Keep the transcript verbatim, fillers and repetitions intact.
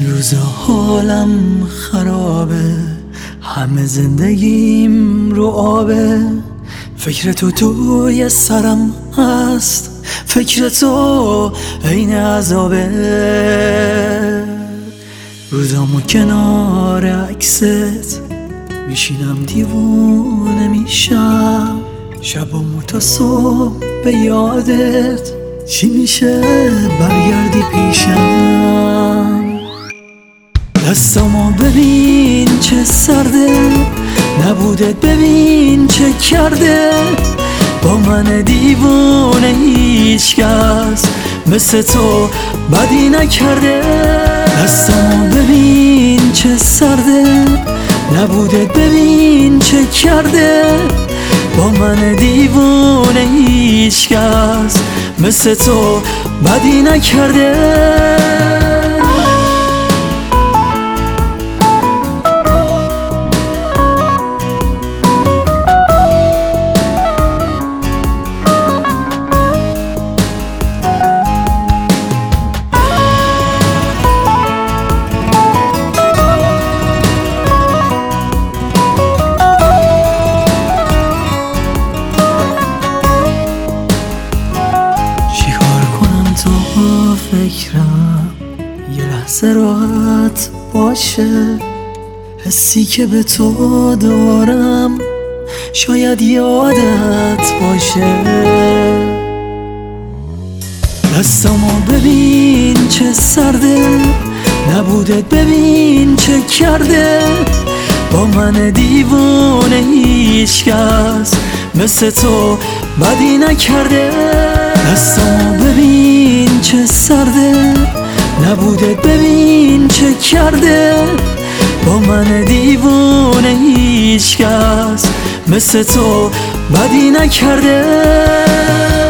روزا حالم خرابه، همه زندگیم رو آبه. فکر تو توی سرم هست، فکر تو عین عذابه. روزامو کنار عکست میشینم دیوونه میشم، شبامو تا صبح به یادت چی میشه برگردی پیشم. دستامو ببین چه سرده، نبودت ببین چه کرده. با من دیوونه هیچکس مثل تو بدی نکرده. دستامو ببین چه سرده، نبودت ببین چه کرده. با من دیوونه هیچکس مثل تو بدی نکرده. فکرم یه لحظه راحت باشه، حسی که به تو دارم شاید یادت باشه. دستامو ببین چه سرده، نبودت ببین چه کرده. با من دیوونه هیچکس مثل تو بدی نکرده. دستامو ببین چه سرده، نبودت ببین چه کرده. با من دیوونه هیچکس مثل تو بدی نکرده.